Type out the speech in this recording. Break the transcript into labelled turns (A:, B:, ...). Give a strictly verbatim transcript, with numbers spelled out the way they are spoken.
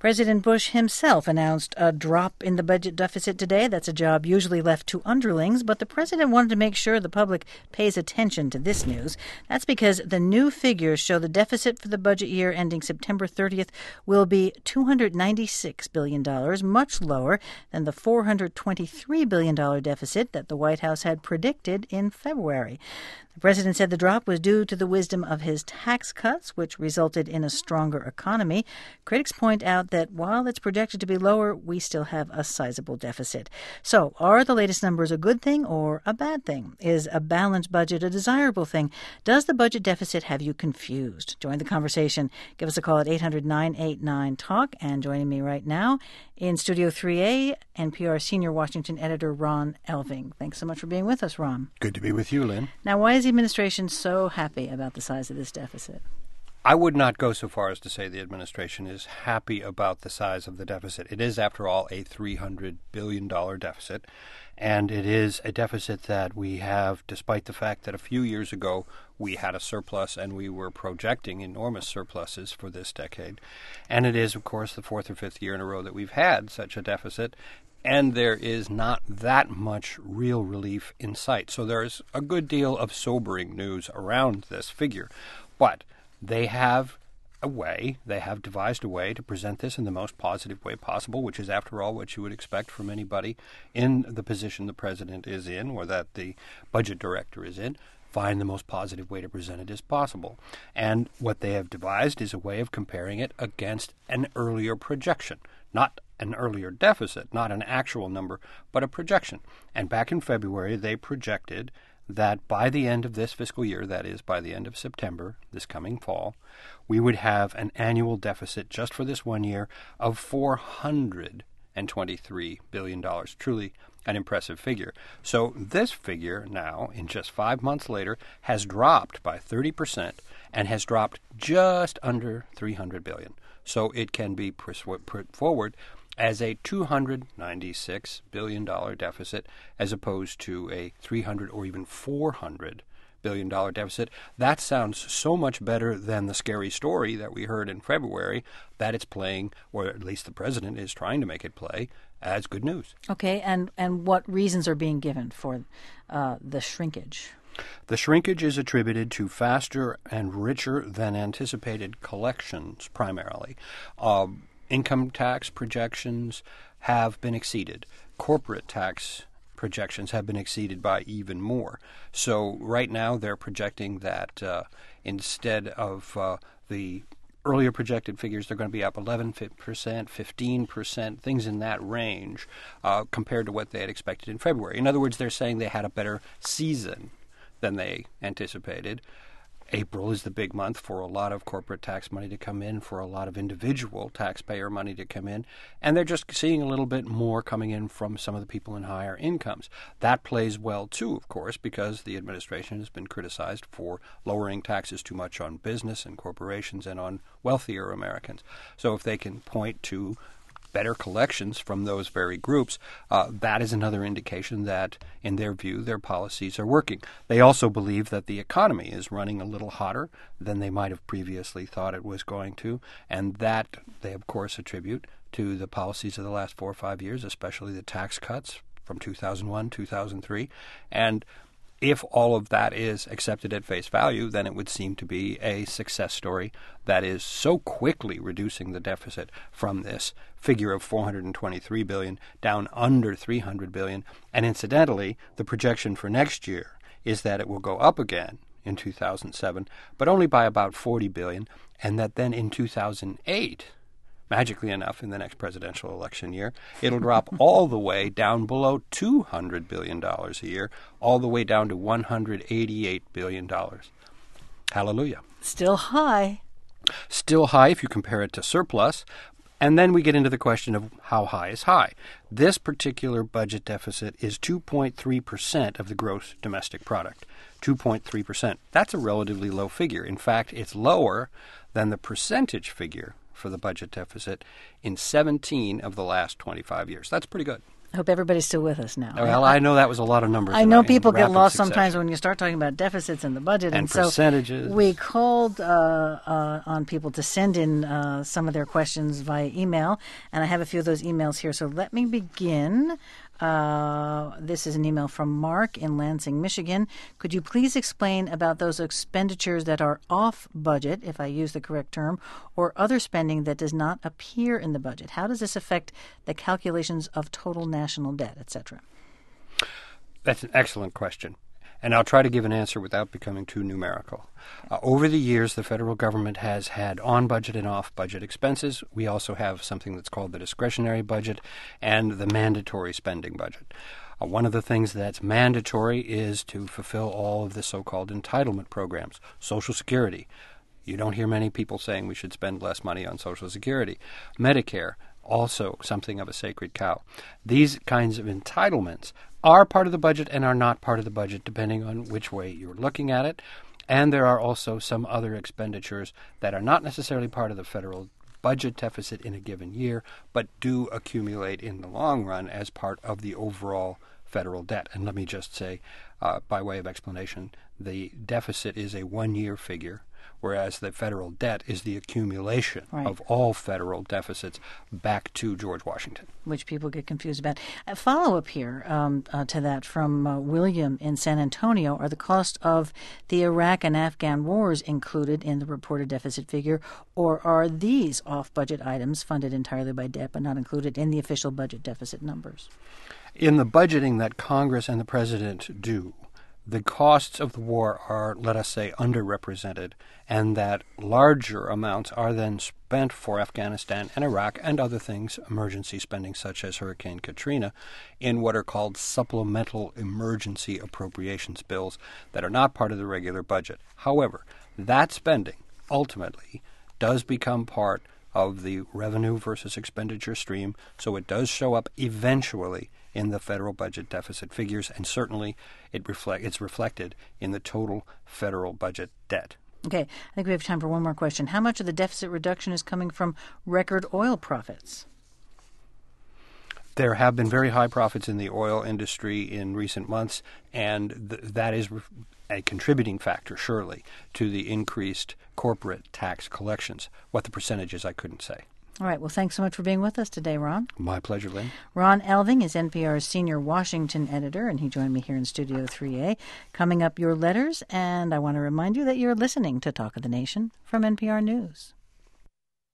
A: President Bush himself announced a drop in the budget deficit today. That's a job usually left to underlings, but the president wanted to make sure the public pays attention to this news. That's because the new figures show the deficit for the budget year ending September thirtieth will be two hundred ninety-six billion dollars, much lower than the four hundred twenty-three billion dollars deficit that the White House had predicted in February. The president said the drop was due to the wisdom of his tax cuts, which resulted in a stronger economy. Critics point out that while it's projected to be lower, we still have a sizable deficit. So, are the latest numbers a good thing or a bad thing? Is a balanced budget a desirable thing? Does the budget deficit have you confused? Join the conversation. Give us a call at eight hundred nine eight nine talk. And joining me right now in Studio three A, N P R Senior Washington Editor Ron Elving. Thanks so much for being with us, Ron.
B: Good to be with you, Lynn.
A: Now, why is the administration so happy about the size of this deficit?
B: I would not go so far as to say the administration is happy about the size of the deficit. It is, after all, a three hundred billion dollars deficit, and it is a deficit that we have despite the fact that a few years ago we had a surplus and we were projecting enormous surpluses for this decade. And it is, of course, the fourth or fifth year in a row that we've had such a deficit, and there is not that much real relief in sight. So there's a good deal of sobering news around this figure. But they have a way, they have devised a way to present this in the most positive way possible, which is, after all, what you would expect from anybody in the position the president is in or that the budget director is in. Find the most positive way to present it as possible. And what they have devised is a way of comparing it against an earlier projection, not an earlier deficit, not an actual number, but a projection. And back in February, they projected that by the end of this fiscal year, that is, by the end of September, this coming fall, we would have an annual deficit just for this one year of four hundred twenty-three billion dollars. Truly an impressive figure. So this figure now, in just five months later, has dropped by thirty percent and has dropped just under three hundred billion dollars. So it can be put forward as a two hundred ninety-six billion dollars deficit as opposed to a three hundred or even four hundred billion dollars deficit. That sounds so much better than the scary story that we heard in February that it's playing, or at least the president is trying to make it play, as good news.
A: Okay, and, and what reasons are being given for uh, the shrinkage?
B: The shrinkage is attributed to faster and richer than anticipated collections, primarily. Um, Income tax projections have been exceeded. Corporate tax projections have been exceeded by even more. So right now they're projecting that uh, instead of uh, the earlier projected figures, they're going to be up eleven percent, fifteen percent, things in that range uh, compared to what they had expected in February. In other words, they're saying they had a better season than they anticipated. April is the big month for a lot of corporate tax money to come in, for a lot of individual taxpayer money to come in, and they're just seeing a little bit more coming in from some of the people in higher incomes. That plays well, too, of course, because the administration has been criticized for lowering taxes too much on business and corporations and on wealthier Americans. So if they can point to better collections from those very groups, uh, that is another indication that, in their view, their policies are working. They also believe that the economy is running a little hotter than they might have previously thought it was going to, and that they, of course, attribute to the policies of the last four or five years, especially the tax cuts from two thousand one, two thousand three, and if all of that is accepted at face value, then it would seem to be a success story that is so quickly reducing the deficit from this figure of four hundred twenty-three billion dollars down under three hundred billion dollars. And incidentally, the projection for next year is that it will go up again in two thousand seven, but only by about forty billion dollars, and that then in two thousand eight, magically enough, in the next presidential election year, it'll drop all the way down below two hundred billion dollars a year, all the way down to one hundred eighty-eight billion dollars. Hallelujah.
A: Still high.
B: Still high if you compare it to surplus. And then we get into the question of how high is high. This particular budget deficit is two point three percent of the gross domestic product. two point three percent. That's a relatively low figure. In fact, it's lower than the percentage figure for the budget deficit in seventeen of the last twenty-five years. That's pretty good.
A: I hope everybody's still with us now.
B: Well, I know that was a lot of numbers.
A: I know
B: tonight,
A: people get
B: rapid
A: lost
B: succession.
A: sometimes when you start talking about deficits in the budget.
B: And
A: And, so
B: percentages.
A: we called uh, uh, on people to send in uh, some of their questions via email, and I have a few of those emails here. So let me begin. Uh, this is an email from Mark in Lansing, Michigan. Could you please explain about those expenditures that are off budget, if I use the correct term, or other spending that does not appear in the budget? How does this affect the calculations of total national debt, et cetera?
B: That's an excellent question, and I'll try to give an answer without becoming too numerical. Uh, over the years, the federal government has had on-budget and off-budget expenses. We also have something that's called the discretionary budget and the mandatory spending budget. Uh, one of the things that's mandatory is to fulfill all of the so-called entitlement programs, Social Security. You don't hear many people saying we should spend less money on Social Security. Medicare, also something of a sacred cow. These kinds of entitlements are part of the budget and are not part of the budget, depending on which way you're looking at it. And there are also some other expenditures that are not necessarily part of the federal budget deficit in a given year, but do accumulate in the long run as part of the overall federal debt. And let me just say, uh, by way of explanation, the deficit is a one-year figure, whereas the federal debt is the accumulation
A: Right.
B: of all federal deficits back to George Washington.
A: Which people get confused about. A follow-up here um, uh, to that from uh, William in San Antonio. Are the cost of the Iraq and Afghan wars included in the reported deficit figure, or are these off-budget items funded entirely by debt but not included in the official budget deficit numbers?
B: In the budgeting that Congress and the President do, the costs of the war are, let us say, underrepresented, and that larger amounts are then spent for Afghanistan and Iraq and other things, emergency spending such as Hurricane Katrina, in what are called supplemental emergency appropriations bills that are not part of the regular budget. However, that spending ultimately does become part of the revenue versus expenditure stream, so it does show up eventually in the federal budget deficit figures, and certainly it reflect it's reflected in the total federal budget debt.
A: Okay, I think we have time for one more question. How much of the deficit reduction is coming from record oil profits?
B: There have been very high profits in the oil industry in recent months, and th- that is re- a contributing factor, surely, to the increased corporate tax collections. What the percentage is, I couldn't say.
A: All right. Well, thanks so much for being with us today, Ron.
B: My pleasure, Lynn.
A: Ron Elving is N P R's senior Washington editor, and he joined me here in Studio three A. Coming up, your letters, and I want to remind you that you're listening to Talk of the Nation from N P R News.